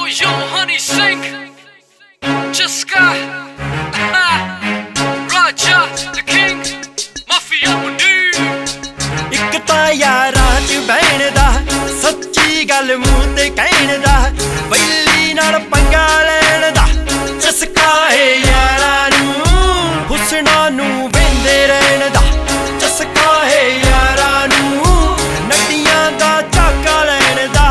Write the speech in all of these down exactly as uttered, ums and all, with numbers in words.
yo, honey, sing. Jiska, Raja, the king, Mafia Mundi. ਇੱਕ ਤਾਂ ਯਾਰਾਂ ਚ ਬਹਿਣ ਦਾ, ਸੱਚੀ ਗੱਲ ਮੂੰਹ ਤੇ ਕਹਿਣ ਦਾ, ਬੈਲੀ ਨਾਲ ਪੰਗਾ ਲੈਣ ਦਾ ਚਸਕਾ ਏ ਯਾਰਾਂ ਨੂੰ, ਹੁਸਨਾਂ ਨੂੰ ਵਹਿੰਦੇ ਰਹਿਣ ਦਾ ਚਸਕਾ ਏ ਯਾਰਾਂ ਨੂੰ, ਨੱਡੀਆਂ ਦਾ ਝਾਕਾ ਲੈਣ ਦਾ।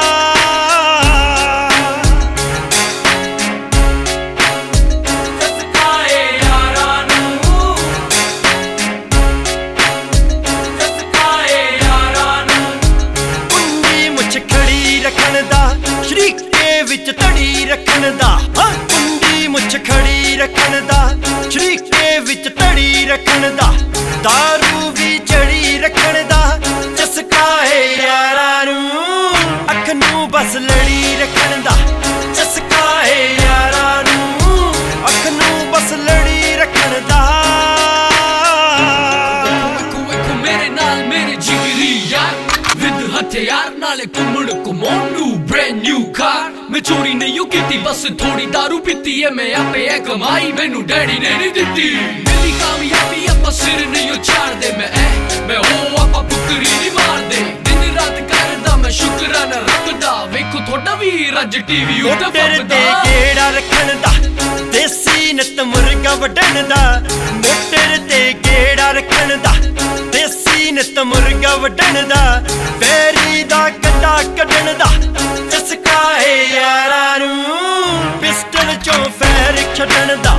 ਸ਼ਰੀਕੇ ਵਿੱਚ ਧੜੀ ਰੱਖਣ ਦਾ, ਹਾਂ ਕੁੰਡੀ ਮੁੱਛ ਖੜੀ ਰੱਖਣ ਦਾ, ਸ਼ਰੀਕੇ ਵਿੱਚ ਧੜੀ ਰੱਖਣ ਦਾ, ਦਾਰੂ ਵੀ ਚੜੀ ਰੱਖਣ ਦਾ ਚਸਕਾ ਏ ਯਾਰਾਂ ਨੂੰ, ਅੱਖ ਨੂੰ ਬਸ ਲੜੀ ਰੱਖਣ ਦਾ ਚਸਕਾ ਏ ਯਾਰਾਂ ਨੂੰ, ਅੱਖ ਨੂੰ ਬਸ ਲੜੀ ਰੱਖਣ ਦਾ। ਮੇਰੇ ਨਾਲ ਮੇਰੇ ਜਿਗਰੀ ਯਾਰ, ਵਿਦ ਹਥਿਆਰ ਨਾਲੇ ਘੁੰਮਣ ਘੁਮਾਉਣ ਨੂੰ brand new car। ਮੈਂ ਚੋਰੀ ਨਹੀਂ ਕੀਤੀ, ਬਸ ਥੋੜੀ ਦਾਰੂ ਪੀਤੀ ਐ, ਮੈਂ ਆਪੇ ਐ ਕਮਾਈ, ਮੈਨੂੰ ਡੈਡੀ ਨੇ ਨਹੀਂ ਦਿੱਤੀ। ਮੇਰੀ ਕਾਮਯਾਬੀ ਆਪਾਂ ਸਿਰ ਨਹੀਂ ਉਛਾੜਦੇ, ਮੈਂ ਐ ਮੈਂ ਉਹ ਆਪਾਂ ਬੁੱਕਰੀ ਨਹੀਂ ਮਾਰਦੇ। ਦਿਨ ਰਾਤ ਕਰਦਾ ਮੈਂ ਸ਼ੁਕਰਾਨਾ ਰੱਖਦਾ, ਵੇਖੋ ਤੁਹਾਡਾ ਵੀਰ ਅੱਜ ਟੀਵੀ ਉੱਤੇ ਮੋਟਰ ਤੇ ਗੇੜਾ ਰੱਖਣ ਦਾ, ਦੇਸੀ ਨਿੱਤ ਮੁਰਗਾ ਵੱਢਣ ਦਾ, ਮੋਟਰ ਤੇ ਗੇੜਾ ਰੱਖਣ ਦਾ, ਦੇਸੀ ਨਿੱਤ ਮੁਰਗਾ ਵੱਢਣ ਦਾ, ਬੈਰੀ ਦਾ ਕੰਡਾ ਕੱਢਣ ਦਾ ਚਸਕਾ ਏ ਯਾਰਾਂ ਨੂੰ, ਪਿਸਟਲ ਚੋਂ ਫੈਰ ਛੱਡਣ ਦਾ